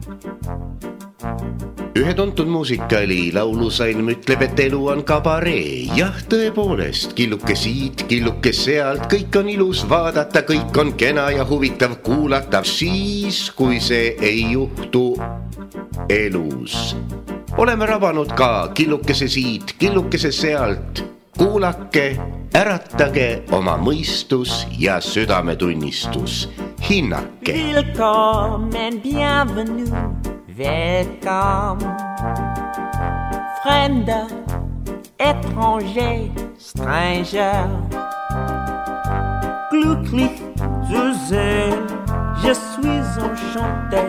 Ühe tuntud muusikali laulusalm ütleb, et elu on kabaree. Jah, tõepoolest, killuke siit, killuke sealt, kõik on ilus vaadata, kõik on kena ja huvitav kuulata, siis kui see ei juhtu elus. Oleme rabanud ka killukese siit, killukese sealt. Kuulake, äratage oma mõistus ja südametunnistus. Hinnake. Willkommen, bienvenue, welcome. Fremde, étranger, stranger. Glücklich zu sehen, je suis enchanté.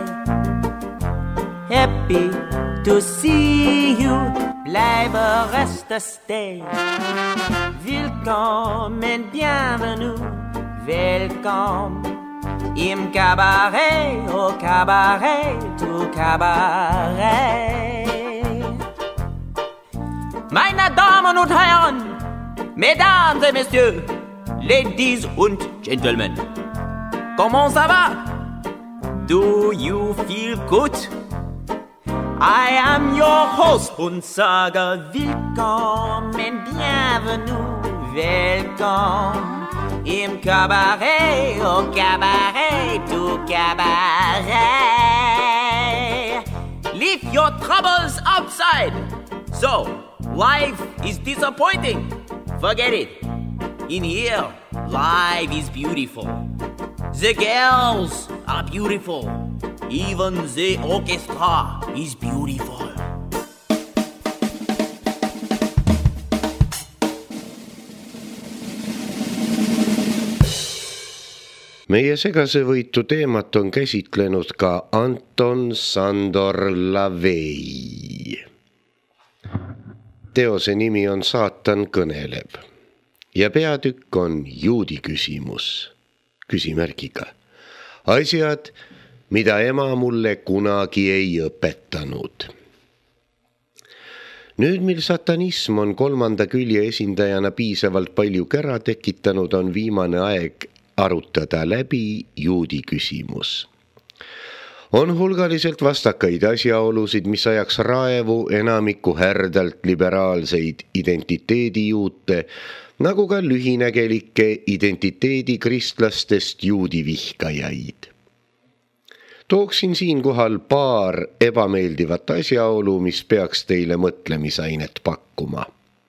Happy to see you, bleibe reste stay. Willkommen, bienvenue, welcome. Im Cabaret, au Cabaret, tout Cabaret. Meine Damen und Herren, Mesdames et Messieurs, Ladies und Gentlemen, comment ça va? Do you feel good? I am your host und sage willkommen, bienvenue, welcome im Cabaret, au Cabaret, tout Cabaret. Leave your troubles outside. So, life is disappointing. Forget it. In here, life is beautiful. The girls are beautiful. Even the orchestra is beautiful. Meie segasevõitu teemat on käsitlenud ka Anton Sandor Lavey. Teose nimi on Saatan kõneleb ja peatükk on juudi küsimus, küsimärgiga. Asjad, mida ema mulle kunagi ei õpetanud. Nüüd, mil satanism on kolmanda külje esindajana piisavalt palju kära tekitanud, on viimane aeg arutada läbi juudi küsimus. On hulgaliselt vastakaid asjaolusid, mis ajaks raevu enamiku härdalt liberaalseid identiteedijuute, nagu ka lühinägelikke identiteedikristlastest juudi vihkajaid. Tooksin siinkohal paar ebameeldivat asjaolu, mis peaks teile mõtlemisainet pakkuma.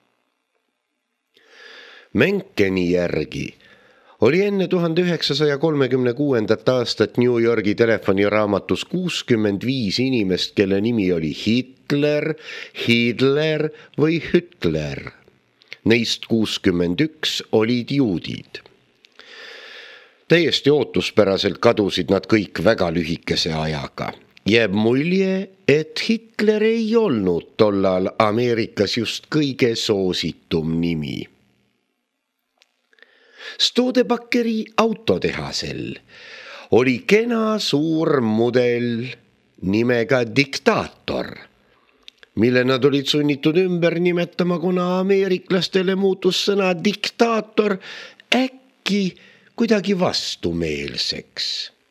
Menkeni järgi oli enne 1936. aastat New Yorgi telefoniraamatus 65 inimest, kelle nimi oli Hitler, Hitler või Hütler. Neist 61 olid juudid. Täiesti ootuspäraselt kadusid nad kõik väga lühikese ajaga. Jääb mulje, et Hitler ei olnud tollal Ameerikas just kõige soositum nimi. Studebakkeri autotehasel oli kena suur mudel nimega Diktaator, mille nad olid sunnitud ümber nimetama, kuna ameeriklastele muutus sõna diktaator äkki kuidagi vastumeelseks.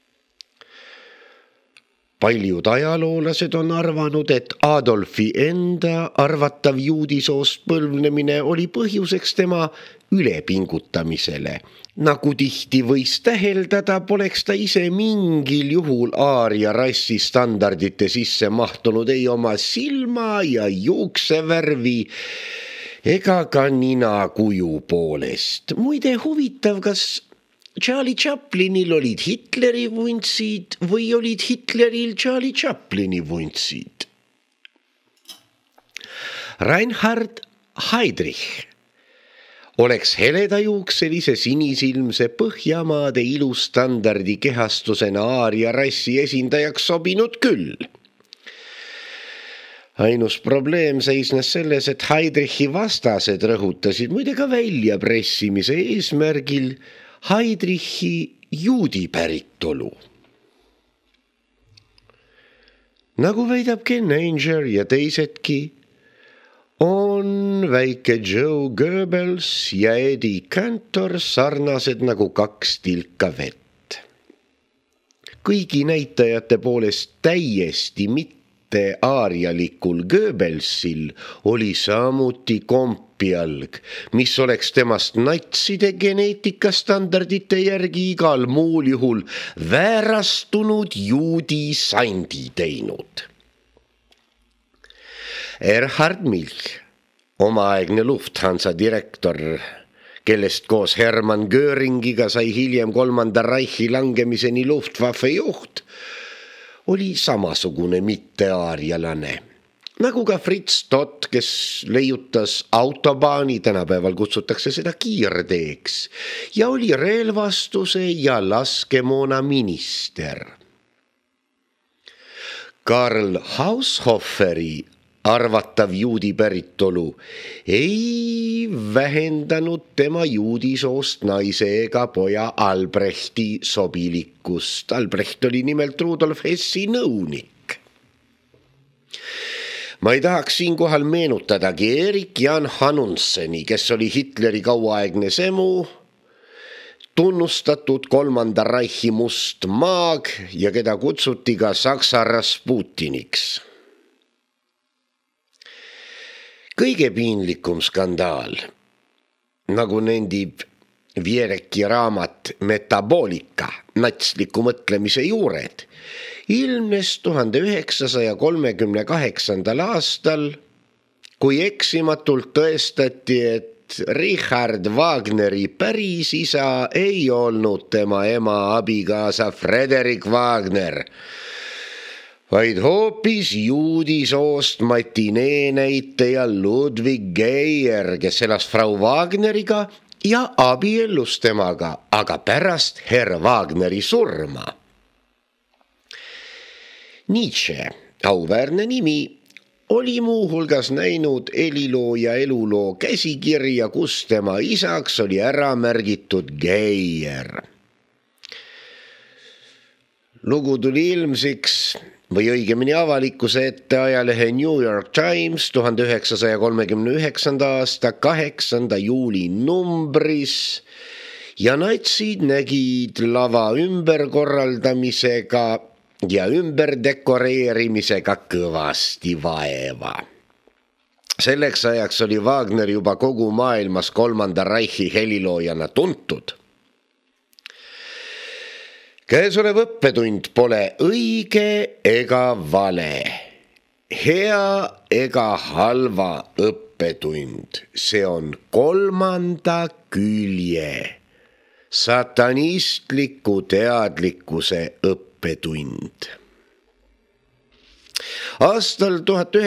Paljud ajaloolased on arvanud, et Adolfi enda arvatav juudisoost põlvnemine oli põhjuseks tema ülepingutamisele. Nagu tihti võis täheldada, poleks ta ise mingil juhul aaria rassi standardite sisse mahtunud ei oma silma ja juuksevärvi ega ka ninakuju poolest. Muide huvitav, kas Charlie Chaplinil olid Hitleri vuntsid või olid Hitleril Charlie Chaplini vuntsid? Reinhard Heydrich oleks heledajuukselise sinisilmse Põhjamaade ilustandardi kehastusena aaria rassi esindajaks sobinud küll. Ainus probleem seisnes selles, et Heydrichi vastased rõhutasid muide ka väljapressimise eesmärgil Heydrichi juudi päritolu. Nagu väidab Ken Anger ja teisedki, on väike Joe Goebbels ja Eddie Cantor sarnased nagu kaks tilka vett. kõigi näitajate poolest täiesti mitteaarialikul Goebbelsil oli samuti kompijalg, mis oleks temast natside geneetikastandardite järgi igal muul juhul väärastunud juudi sandi teinud. Erhard Milch, omaaegne Lufthansa direktor, kellest koos Hermann Göringiga sai hiljem Kolmanda Reichi langemiseni Luftwaffe juht, oli samasugune mitteaarialane. Nagu ka Fritz Todt, kes leiutas autobaani, tänapäeval kutsutakse seda kiirteeks, ja oli relvastuse ja laskemoona minister. Karl Haushoferi arvatav juudi päritolu ei vähendanud tema juudisoost naise ega poja Albrechti sobilikkust. Albrecht oli nimelt Rudolf Hessi nõunik. Ma ei tahaks siinkohal meenutadagi Erik Jan Hanunseni, kes oli Hitleri kauaaegne semu, tunnustatud Kolmanda Reichi must maag ja keda kutsuti ka Saksa Rasputiniks. Kõige piinlikum skandaal, nagu nendib Viereki raamat Metaboolika, natsliku mõtlemise juured, ilmnes 1938. aastal, kui eksimatult tõestati, et Richard Wagneri pärisisa ei olnud tema ema abikaasa Frederik Wagner, vaid hoopis juudisoost matineenäitaja Ludwig Geier, kes elas Frau Wagneriga ja abiellus temaga, aga pärast Herr Wagneri surma. Nietzsche, auväärne nimi, oli muuhulgas näinud heliloo ja eluloo käsikirja, kus tema isaks oli ära märgitud Geier. Lugu tuli ilmsiks või õigemini avalikkuse ette ajalehe New York Times 1939. aasta 8. juuli numbris ja natsid nägid lava ümberkorraldamisega ja ümberdekoreerimisega kõvasti vaeva. Selleks ajaks oli Wagner juba kogu maailmas Kolmanda Reichi heliloojana tuntud. Käesolev õppetund pole õige ega vale, hea ega halva õppetund. See on 3. külje, satanistliku teadlikkuse õppetund. Aastal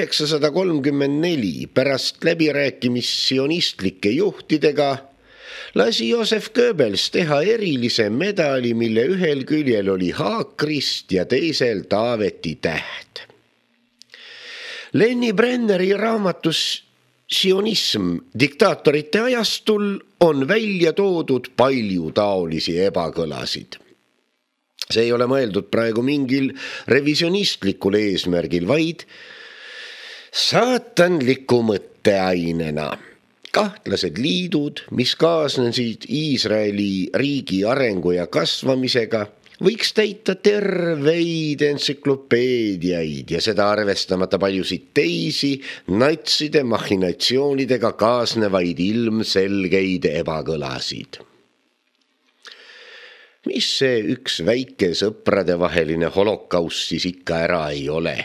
1934 pärast läbirääkimist sionistlike juhtidega lasi Josef Goebbels teha erilise medali, mille ühel küljel oli haakrist ja teisel Taaveti täht. Lenny Brenneri raamatus Sionism diktaatorite ajastul on välja toodud palju taolisi ebakõlasid. See ei ole mõeldud praegu mingil revisionistlikul eesmärgil, vaid saatanliku mõtteainena. Kahtlased liidud, mis kaasnesid Iisraeli riigi arengu ja kasvamisega, võiks täita terveid entsüklopeediaid ja seda arvestamata paljusid teisi natside machinatsioonidega kaasnevaid ilmselgeid ebakõlasid. Mis see üks väike sõpradevaheline holokaust siis ikka ära ei ole?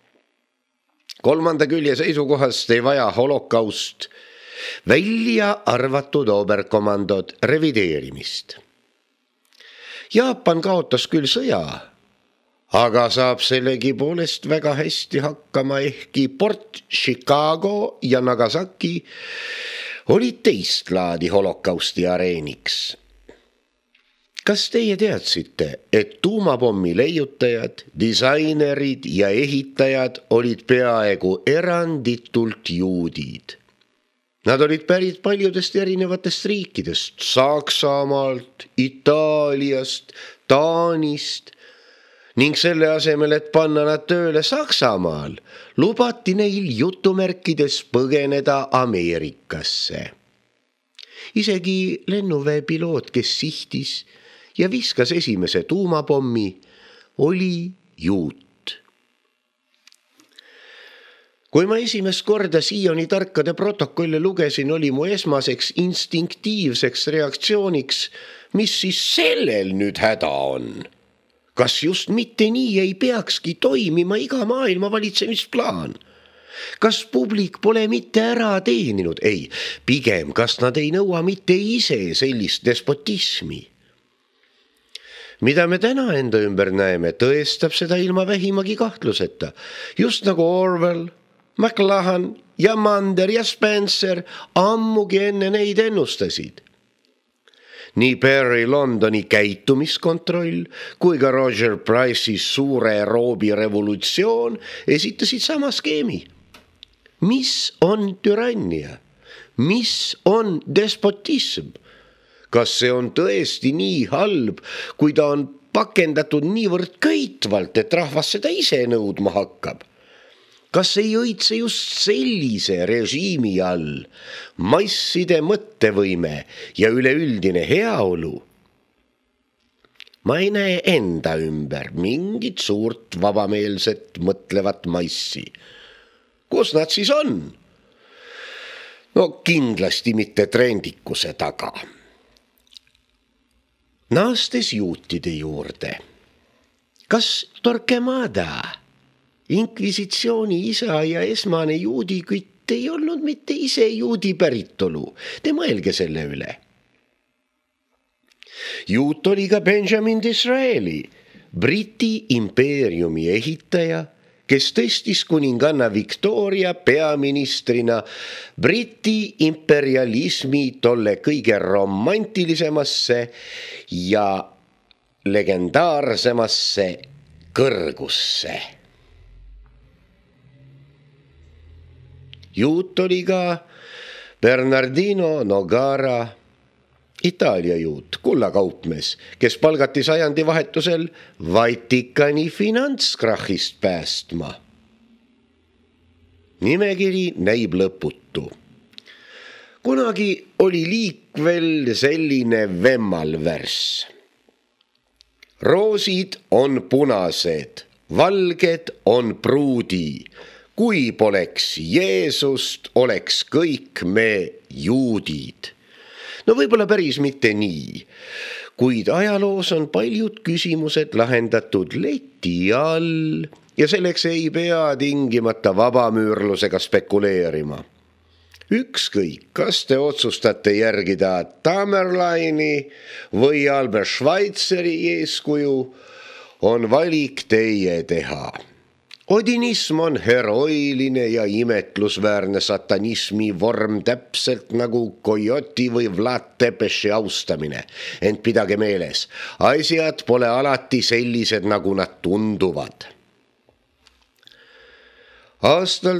3. külje seisukohast ei vaja holokaust välja arvatud oberkomandod revideerimist. Jaapan kaotas küll sõja, aga saab sellegi poolest väga hästi hakkama, ehkki Port Chicago ja Nagasaki olid teist laadi holokausti areeniks. Kas teie teadsite, et tuumapommi leiutajad, disainerid ja ehitajad olid peaaegu eranditult juudid? Nad olid pärit paljudest erinevatest riikidest, Saksamaalt, Itaaliast, Taanist, ning selle asemel, et panna nad tööle Saksamaal, lubati neil jutumärkides põgeneda Ameerikasse. Isegi lennuväepiloot, kes sihtis ja viskas esimese tuumapommi, oli juut. Kui ma esimest korda Sioni tarkade protokolle lugesin, oli mu esmaseks instinktiivseks reaktsiooniks, mis siis sellel nüüd häda on? Kas just mitte nii ei peakski toimima iga maailma valitsemisplaan? Kas publik pole mitte ära teeninud? Ei, pigem kas nad ei nõua mitte ise sellist despotismi? Mida me täna enda ümber näeme, tõestab seda ilma vähimagi kahtluseta. Just nagu Orwell, McLuhan ja Mander ja Spencer ammugi enne neid ennustasid. Nii Barry Londoni käitumiskontroll kui ka Roger Price'i suure roobi revolutsioon esitasid sama skeemi. Mis on türannia? Mis on despotism? Kas see on tõesti nii halb, kui ta on pakendatud niivõrd köitvalt, et rahvas seda ise nõudma hakkab? Kas ei õitse just sellise režiimi all masside mõttevõime ja üleüldine heaolu? Ma ei näe enda ümber mingit suurt vabameelset mõtlevat massi. Kus nad siis on? No kindlasti mitte trendikuse taga. Naastes juutide juurde. Kas Torquemada, inkvisitsiooni isa ja esmane juudikütt ei olnud mitte ise juudi päritolu? Te mõelge selle üle. Juut oli ka Benjamin Disraeli, Briti impeeriumi ehitaja, kes tõstis kuninganna Victoria peaministrina Briti imperialismi tolle kõige romantilisemasse ja legendaarsemasse kõrgusse. Juut oli ka Bernardino Nogara, Itaalia juut, kullakaupmees, kes palgati sajandivahetusel Vatikani finantskrahhist päästma. Nimekiri näib lõputu. Kunagi oli liikvel selline vemmalvärss. Roosid on punased, valged on pruudi. Kui poleks Jeesust, oleks kõik me juudid. No võib-olla päris mitte nii, kuid ajaloos on paljud küsimused lahendatud leti all ja selleks ei pea tingimata vabamüürlusega spekuleerima. Ükskõik, kas te otsustate järgida Tamerlaini või Albert Schweitzeri eeskuju, on valik teie teha. Odinism on heroiline ja imetlusväärne satanismi vorm, täpselt nagu Coyote või Vlad Tepeši austamine. Ent pidage meeles, asjad pole alati sellised, nagu nad tunduvad. Aastal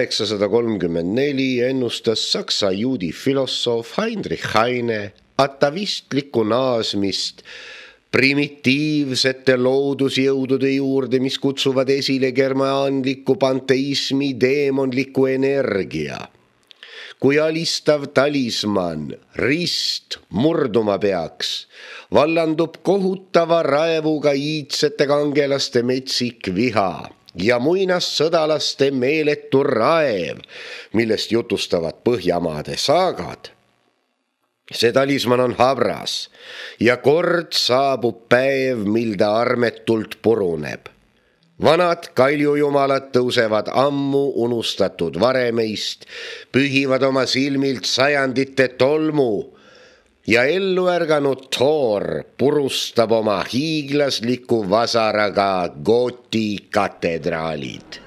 1834 ennustas saksa juudi filosoof Heinrich Heine atavistlikku naasmist primitiivsete loodusjõudude juurde, mis kutsuvad esile germaanliku panteismi deemonliku energia. Kui alistav talisman, rist, murduma peaks, vallandub kohutava raevuga iidsete kangelaste metsik viha ja muinassõdalaste meeletu raev, millest jutustavad Põhjamaade saagad. See talisman on habras ja kord saabub päev, mil ta armetult puruneb. Vanad kaljujumalad tõusevad ammu unustatud varemeist, pühivad oma silmilt sajandite tolmu ja elluärganud Thor purustab oma hiiglasliku vasaraga Gooti katedraalid.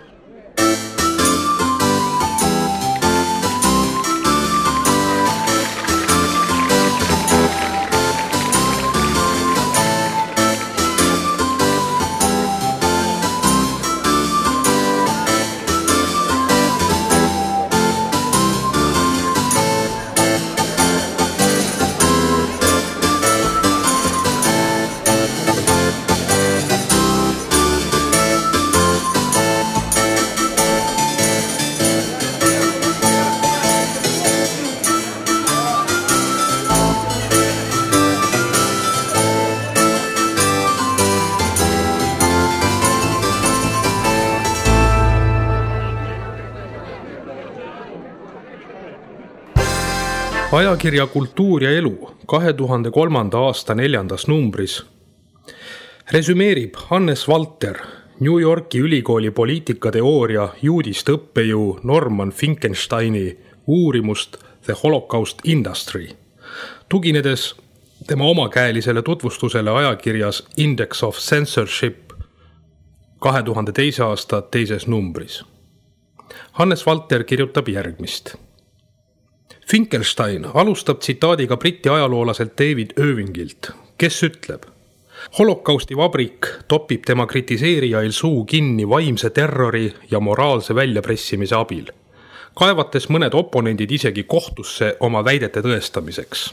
Ajakirja Kultuur ja elu 2003. aasta 4. numbris resümeerib Hannes Valter New Yorki ülikooli poliitikateooria juudist õppejõu Norman Finkelsteini uurimust The Holocaust Industry, tuginedes tema omakäelisele tutvustusele ajakirjas Index of Censorship 2002. aasta 2. numbris. Hannes Valter kirjutab järgmist. Finkelstein alustab tsitaadiga briti ajaloolaselt David Irvingilt, kes ütleb: Holokausti vabrik topib tema kritiseerijail suu kinni vaimse terrori ja moraalse väljapressimise abil, kaevates mõned oponendid isegi kohtusse oma väidete tõestamiseks.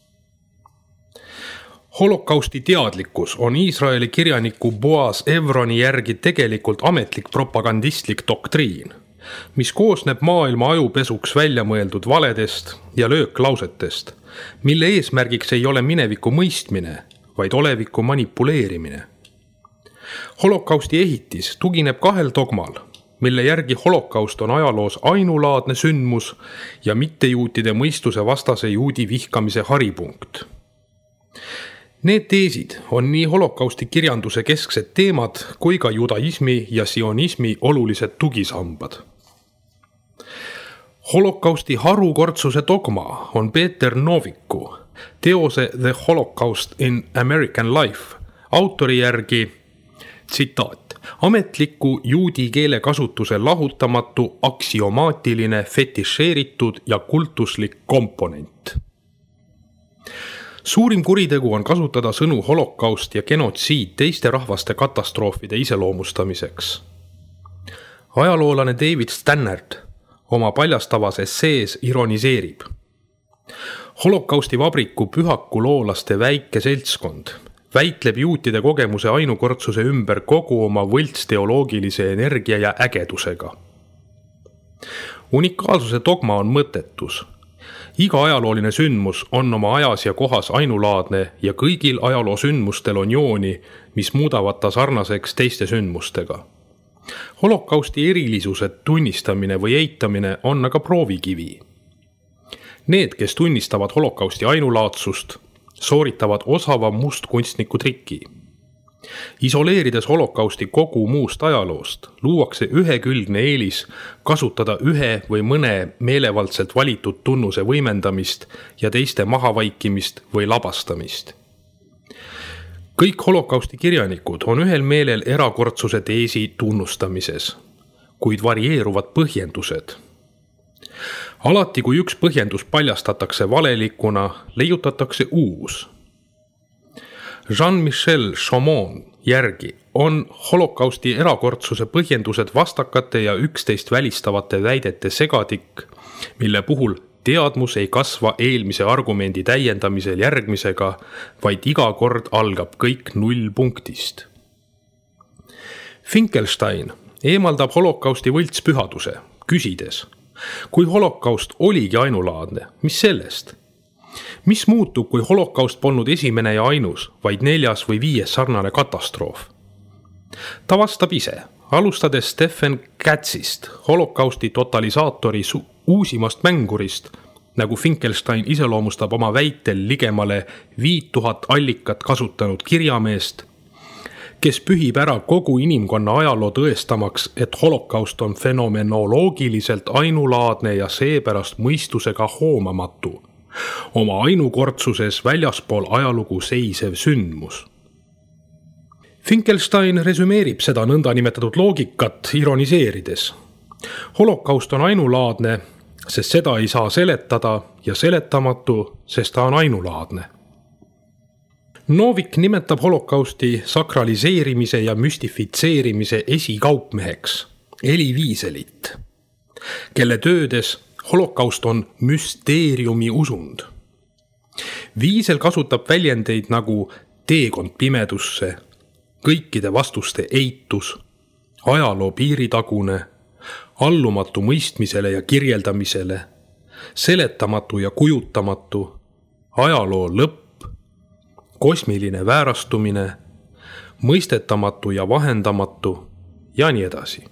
Holokausti teadlikkus on Iisraeli kirjaniku Boaz Evroni järgi tegelikult ametlik propagandistlik doktriin, mis koosneb maailma ajupesuks välja mõeldud valedest ja lööklausetest, mille eesmärgiks ei ole mineviku mõistmine, vaid oleviku manipuleerimine. Holokausti ehitis tugineb 2 dogmal, mille järgi holokaust on ajaloos ainulaadne sündmus ja mittejuutide mõistuse vastase juudi vihkamise haripunkt. Need teesid on nii holokausti kirjanduse kesksed teemad kui ka judaismi ja sionismi olulised tugisambad. Holokausti harukordsuse dogma on Peeter Noviku teose The Holocaust in American Life autori järgi, tsitaat, ametliku juudi keele kasutuse lahutamatu, aksiomaatiline, fetišeeritud ja kultuslik komponent. Suurim kuritegu on kasutada sõnu holokaust ja genotsiid teiste rahvaste katastroofide iseloomustamiseks. Ajaloolane David Stannard oma paljastavas essees ironiseerib. Holokausti vabriku pühaku loolaste väike seltskond väitleb juutide kogemuse ainukordsuse ümber kogu oma võltsteoloogilise energia ja ägedusega. Unikaalsuse dogma on mõttetus. Iga ajalooline sündmus on oma ajas ja kohas ainulaadne ja kõigil ajaloo sündmustel on jooni, mis muudavad ta sarnaseks teiste sündmustega. Holokausti erilisused tunnistamine või eitamine on aga proovikivi. Need, kes tunnistavad holokausti ainulaadsust, sooritavad osava mustkunstniku triki. Isoleerides holokausti kogu muust ajaloost, luuakse ühekülgne eelis kasutada ühe või mõne meelevaldselt valitud tunnuse võimendamist ja teiste mahavaikimist või labastamist. Kõik holokausti kirjanikud on ühel meelel erakordsuse teesi tunnustamises, kuid varieeruvad põhjendused. Alati, kui üks põhjendus paljastatakse valelikuna, leiutatakse uus. Jean-Michel Chaumont järgi on holokausti erakordsuse põhjendused vastakate ja üksteist välistavate väidete segadik, mille puhul teadmus ei kasva eelmise argumendi täiendamisel järgmisega, vaid iga kord algab kõik 0 punktist. Finkelstein eemaldab holokausti võltspühaduse, küsides, kui holokaust oligi ainulaadne, mis sellest? Mis muutub, kui holokaust polnud esimene ja ainus, vaid 4. või 5. sarnane katastroof? Ta vastab ise, alustades Stephen Katzist, holokausti totalisaatori uusimast mängurist, nagu Finkelstein iseloomustab oma väitel ligemale 5000 allikat kasutanud kirjameest, kes pühib ära kogu inimkonna ajaloo tõestamaks, et holokaust on fenomenoloogiliselt ainulaadne ja seepärast mõistusega hoomamatu, oma ainukordsuses väljaspool ajalugu seisev sündmus. Finkelstein resümeerib seda nõndanimetatud loogikat ironiseerides. Holokaust on ainulaadne, sest seda ei saa seletada ja seletamatu, sest ta on ainulaadne. Novik nimetab holokausti sakraliseerimise ja müstifitseerimise esikaupmeheks, Elie Wieselit, kelle töödes holokaust on müsteeriumi usund. Wiesel kasutab väljendeid nagu teekond pimedusse, kõikide vastuste eitus, ajaloo piiritagune, allumatu mõistmisele ja kirjeldamisele, seletamatu ja kujutamatu, ajaloo lõpp, kosmiline väärastumine, mõistetamatu ja vahendamatu ja nii edasi.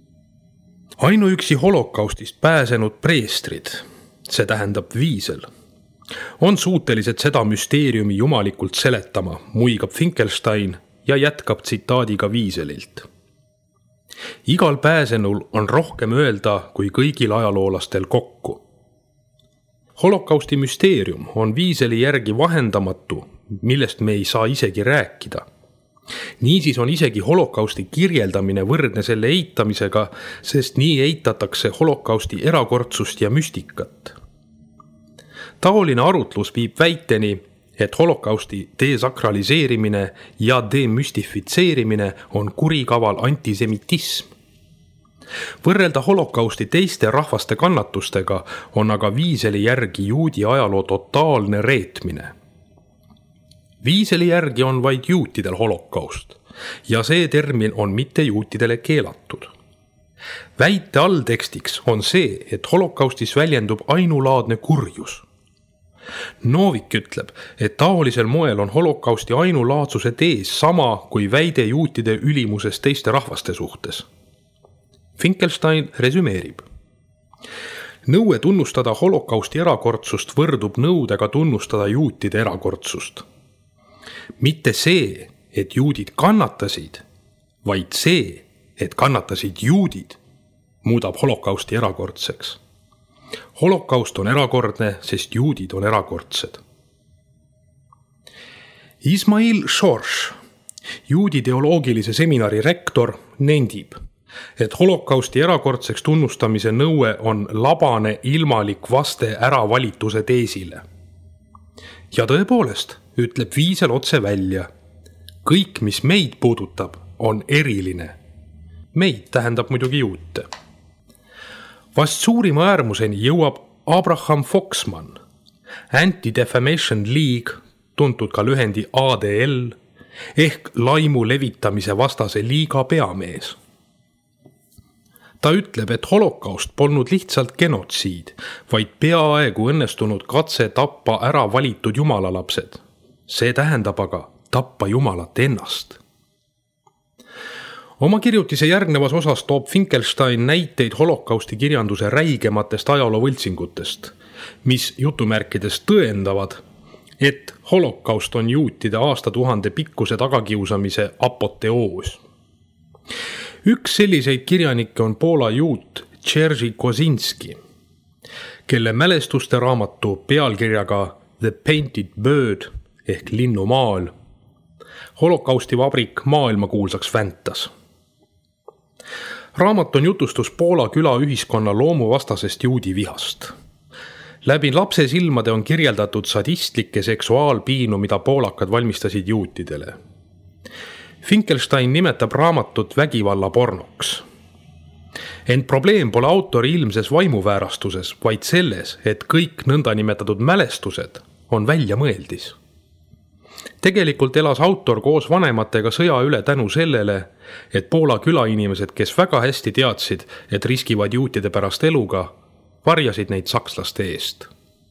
Ainuüksi holokaustist pääsenud preestrid, see tähendab Wiesel, On suutelised seda müsteeriumi jumalikult seletama, muigab Finkelstein ja jätkab tsitaadiga Wieselilt. Igal pääsenul on rohkem öelda kui kõigil ajaloolastel kokku. Holokausti müsteerium on Wieseli järgi vahendamatu, millest me ei saa isegi rääkida. Niisiis on isegi holokausti kirjeldamine võrdne selle eitamisega, sest nii eitatakse holokausti erakordsust ja müstikat. Taoline arutlus viib väiteni, et holokausti desakraliseerimine ja demüstifitseerimine on kurikaval antisemitism. Võrrelda holokausti teiste rahvaste kannatustega on aga Wieseli järgi juudi ajaloo totaalne reetmine. Wieseli järgi on vaid juutidel holokaust ja see termin on mitte juutidele keelatud. Väite alltekstiks on see, et holokaustis väljendub ainulaadne kurjus. Novik ütleb, et taolisel moel on holokausti ainulaadsuse tees sama kui väide juutide ülimuses teiste rahvaste suhtes. Finkelstein resümeerib. Nõue tunnustada holokausti erakordsust võrdub nõudega tunnustada juutide erakordsust. Mitte see, et juudid kannatasid, vaid see, et kannatasid juudid, muudab holokausti erakordseks. Holokaust on erakordne, sest juudid on erakordsed. Ismail Schorsch, juudi teoloogilise seminari rektor, nendib, et holokausti erakordseks tunnustamise nõue on labane ilmalik vaste äravalituse teesile. Ja tõepoolest, ütleb Wiesel otse välja. Kõik, mis meid puudutab, on eriline. Meid tähendab muidugi juute. Vast suurima äärmuseni jõuab Abraham Foxman, Anti-Defamation League, tuntud ka lühendi ADL, ehk laimu levitamise vastase liiga peamees. Ta ütleb, et holokaust polnud lihtsalt genotsiid, vaid peaaegu õnnestunud katse tappa ära valitud jumalalapsed. See tähendab aga tappa jumalat ennast. Oma kirjutise järgnevas osas toob Finkelstein näiteid holokausti kirjanduse räigematest ajaloovõltsingutest, mis jutumärkides tõendavad, et holokaust on juutide aastatuhande pikkuse tagakiusamise apoteoos. Üks selliseid kirjanikke on Poola juut Jerzy Kosinski, kelle mälestuste raamatu pealkirjaga The Painted Bird ehk linnumaal holokausti vabrik maailmakuulsaks väntas. Raamat on jutustus Poola küla ühiskonna loomuvastasest juudi vihast. Läbi lapse silmade on kirjeldatud sadistlikke seksuaalpiinu, mida poolakad valmistasid juutidele. Finkelstein nimetab raamatut vägivallapornoks. Ent probleem pole autori ilmses vaimuväärastuses, vaid selles, et kõik nõndanimetatud mälestused on väljamõeldis. Tegelikult elas autor koos vanematega sõja üle tänu sellele, et Poola külainimesed, kes väga hästi teadsid, et riskivad juutide pärast eluga, varjasid neid sakslaste eest.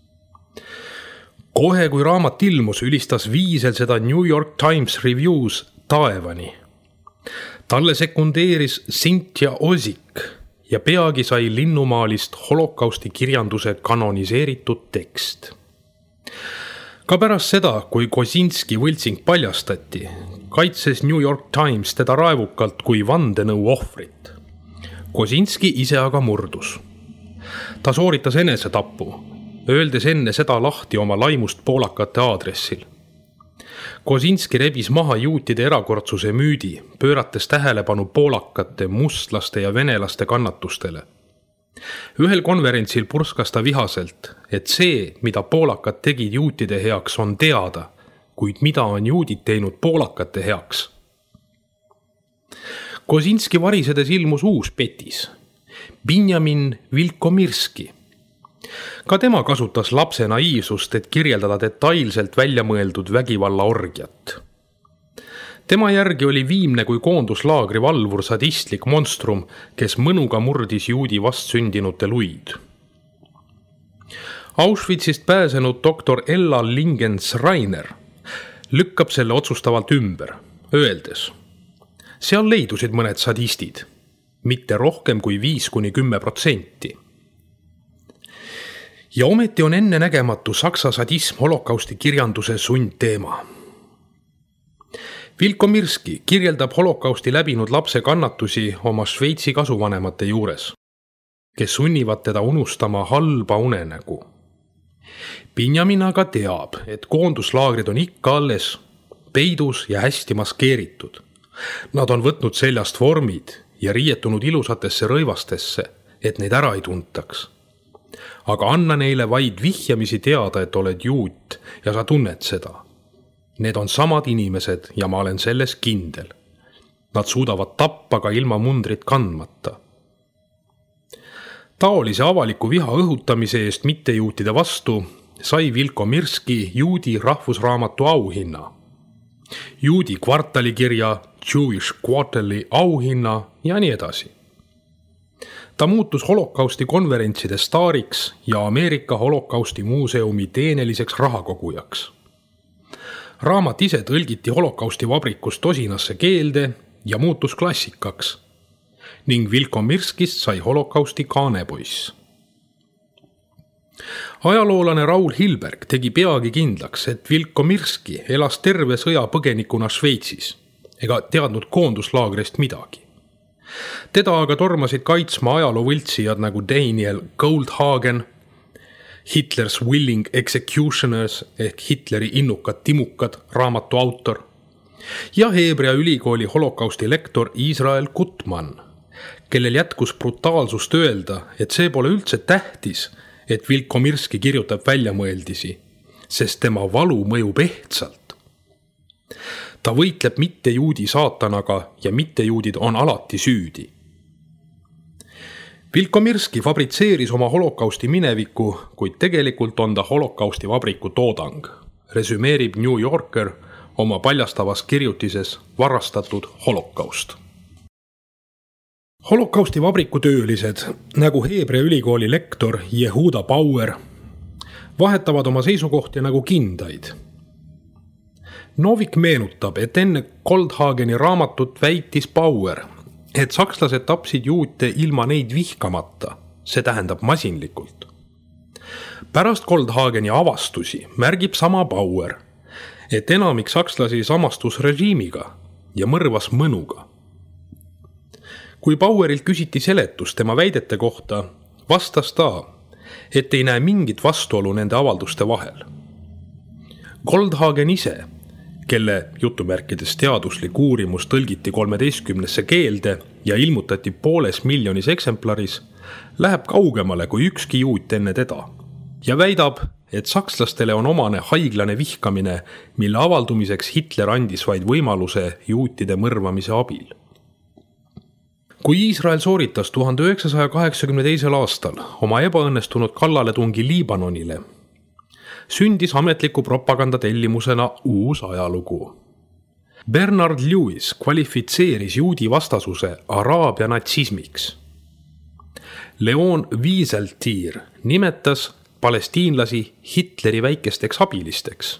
Kohe kui raamat ilmus, ülistas Wiesel seda New York Times Reviews taevani. Talle sekundeeris Cynthia Ozick ja peagi sai linnumaalist holokausti kirjanduse kanoniseeritud tekst. Ka pärast seda, kui Kosinski võltsing paljastati, kaitses New York Times teda raevukalt kui vandenõu ohvrit. Kosinski ise aga murdus. Ta sooritas enesetapu, öeldes enne seda lahti oma laimust poolakate aadressil. Kosinski rebis maha juutide erakordsuse müüdi, pöörates tähelepanu poolakate, mustlaste ja venelaste kannatustele. Ühel konverentsil purskas ta vihaselt, et see, mida poolakad tegid juutide heaks, on teada, kuid mida on juudid teinud poolakate heaks. Kosinski varisedes ilmus uus petis, Benjamin Vilkomirski. Ka tema kasutas lapse naiivsust, et kirjeldada detailselt väljamõeldud vägivallaorgiat. Tema järgi oli viimne kui koonduslaagri valvur sadistlik monstrum, kes mõnuga murdis juudi vastsündinute luid. Auschwitzist pääsenud doktor Ella Lingens-Rainer lükkab selle otsustavalt ümber, öeldes: seal leidusid mõned sadistid, mitte rohkem kui 5–10%. Ja ometi on ennenägematu saksa sadism holokausti kirjanduse sundteema. Vilko Mirski kirjeldab holokausti läbinud lapse kannatusi oma Šveitsi kasuvanemate juures, kes sunnivad teda unustama halba unenägu. Benjamin aga teab, et koonduslaagrid on ikka alles, peidus ja hästi maskeeritud. Nad on võtnud seljast vormid ja riietunud ilusatesse rõivastesse, et neid ära ei tuntaks. Aga anna neile vaid vihjamisi teada, et oled juut ja sa tunned seda. Need on samad inimesed ja ma olen selles kindel. Nad suudavad tappa ka ilma mundrit kandmata. Taolise avaliku viha õhutamise eest mittejuutide vastu sai Vilko Mirski juudi rahvusraamatu auhinna, juudi kvartalikirja Jewish Quarterly auhinna ja nii edasi. Ta muutus holokausti konverentside staariks ja Ameerika holokausti muuseumi teeneliseks rahakogujaks. Raamat ise tõlgiti holokausti vabrikust tosinasse keelde ja muutus klassikaks ning Vilko Mirskist sai holokausti kaanepoiss. Ajaloolane Raul Hilberg tegi peagi kindlaks, et Vilko Mirski elas terve sõjapõgenikuna Šveitsis ega teadnud koonduslaagrist midagi. Teda aga tormasid kaitsma ajaloovõltsijad nagu Daniel Goldhagen, Hitler's Willing Executioners ehk Hitleri innukad timukad raamatu autor ja Heebrea ülikooli holokausti lektor Israel Gutman, kellel jätkus brutaalsust öelda, et see pole üldse tähtis, et Vilko Mirski kirjutab väljamõeldisi, sest tema valu mõjub ehtsalt. Ta võitleb mittejuudi saatanaga ja mittejuudid on alati süüdi. Vilko Mirski fabritseeris oma holokausti mineviku, kuid tegelikult on ta holokausti vabriku toodang, resümeerib New Yorker oma paljastavas kirjutises Varastatud holokaust. Holokausti vabriku töölised, nagu Heebrea ülikooli lektor Jehuda Bauer, vahetavad oma seisukohti nagu kindaid. Novik meenutab, et enne Goldhageni raamatut väitis Bauer, et sakslased tapsid juute ilma neid vihkamata, see tähendab masinlikult. Pärast Goldhageni avastusi märgib sama Bauer, et enamik sakslasi samastus režiimiga ja mõrvas mõnuga. Kui Bauerilt küsiti seletust tema väidete kohta, vastas ta, et ei näe mingit vastuolu nende avalduste vahel. Goldhagen ise, kelle jutumärkides teaduslik uurimus tõlgiti 13 keelde ja ilmutati 500 000 eksemplaris, läheb kaugemale kui ükski juut enne teda ja väidab, et sakslastele on omane haiglane vihkamine, mille avaldumiseks Hitler andis vaid võimaluse juutide mõrvamise abil. Kui Iisrael sooritas 1982. aastal oma ebaõnnestunud kallaletungi Liibanonile, sündis ametliku propaganda tellimusena uus ajalugu. Bernard Lewis kvalifitseeris juudi vastasuse Araabia natsismiks. Leon Wieseltier nimetas palestiinlasi Hitleri väikesteks abilisteks.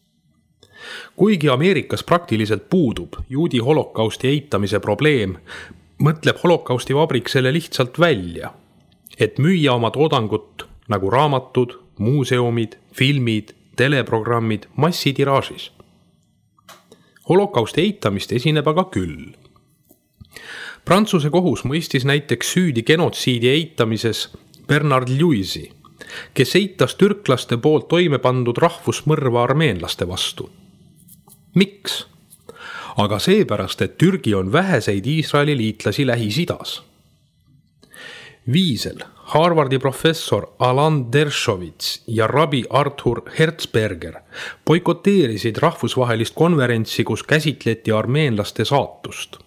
Kuigi Ameerikas praktiliselt puudub juudi holokausti eitamise probleem, mõtleb holokausti vabrik selle lihtsalt välja, et müüa oma toodangut nagu raamatud, muuseumid, filmid, teleprogrammid massitiraažis. Holokausti eitamist esineb aga küll. Prantsuse kohus mõistis näiteks süüdi genotsiidi eitamises Bernard Lewisi, kes eitas türklaste poolt toime pandud rahvusmõrva armeenlaste vastu. Miks? Aga seepärast, et Türgi on väheseid Iisraeli liitlasi Lähis-Idas. Wiesel, Harvardi professor Alan Dershowitz ja rabi Arthur Herzberger boikoteerisid rahvusvahelist konverentsi, kus käsitleti armeenlaste saatust.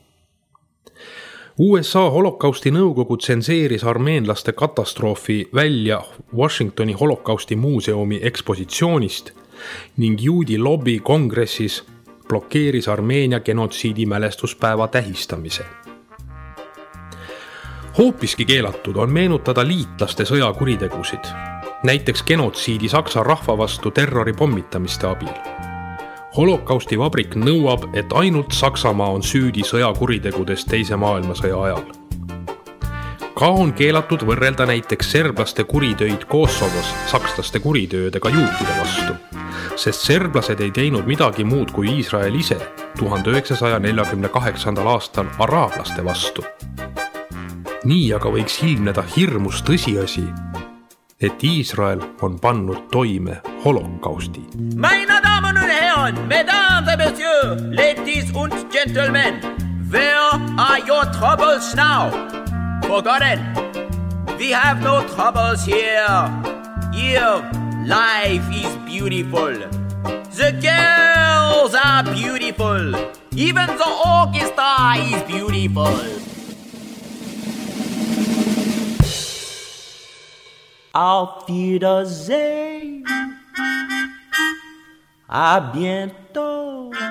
USA holokausti nõukogu tsenseeris armeenlaste katastroofi välja Washingtoni holokausti muuseumi ekspositsioonist ning juudi lobby kongressis blokeeris Armeenia genotsiidi mälestuspäeva tähistamise. Hoopiski keelatud on meenutada liitlaste sõjakuritegusid, näiteks genotsiidi saksa rahva vastu terrori pommitamiste abil. Holokausti vabrik nõuab, et ainult Saksamaa on süüdi sõjakuritegudes teise maailmasõja ajal. ka on keelatud võrrelda näiteks serblaste kuritöid Kosovos sakslaste kuritöödega juutide vastu, sest serblased ei teinud midagi muud kui Iisrael ise 1948. aastal araablaste vastu. Nii aga võiks ilmneda hirmus tõsiasi, et Iisrael on pannud toime holokausti. Meine Damen und Herren, Mesdames et Messieurs, ladies und Gentlemen, where are your troubles now? Forgotten, we have no troubles here. Here, life is beautiful. The girls are beautiful. Even the orchestra is beautiful. Auf Wiedersehen. À bientôt.